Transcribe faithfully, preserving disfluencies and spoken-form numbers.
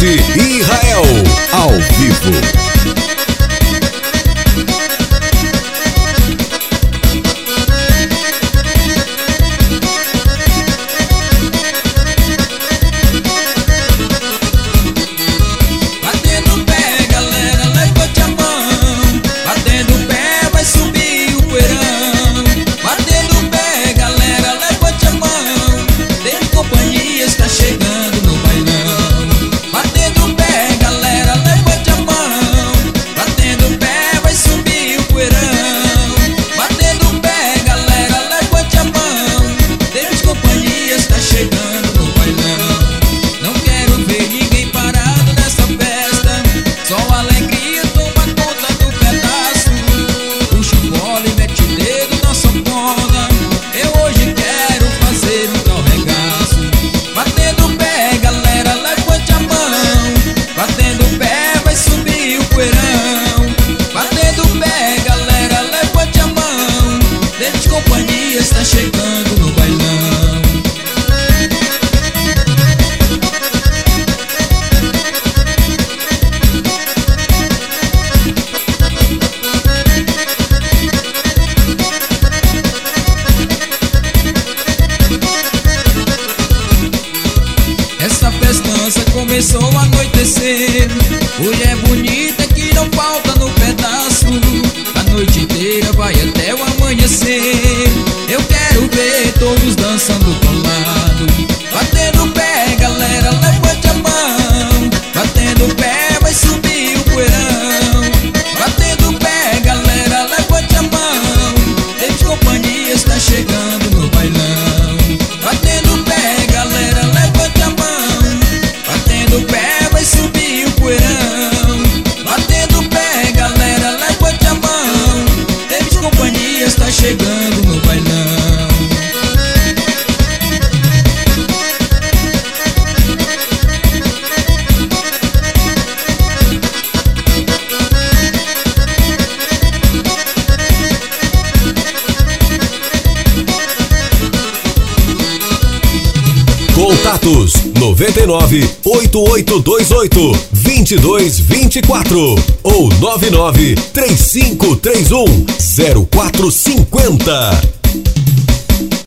Cidade Israel, ao vivo. Começou a anoitecer, mulher bonita que não falta no pedaço. A noite inteira vai até o amanhecer. Eu quero ver todos dançando colado, batendo o pé, galera, levante a mão. Batendo o pé, vai subir o poeirão. Batendo o pé, galera, levante a mão. David Companhia está chegando no bailão. Batendo o pé, galera, levante a mão. Batendo o pé, vai subir o poeirão. Batendo o pé, galera, levante a mão. David Companhia está chegando no bailão. Contatos noventa e nove, oito oito dois oito, dois dois dois quatro ou nove nove três cinco três um, zero quatro cinco zero.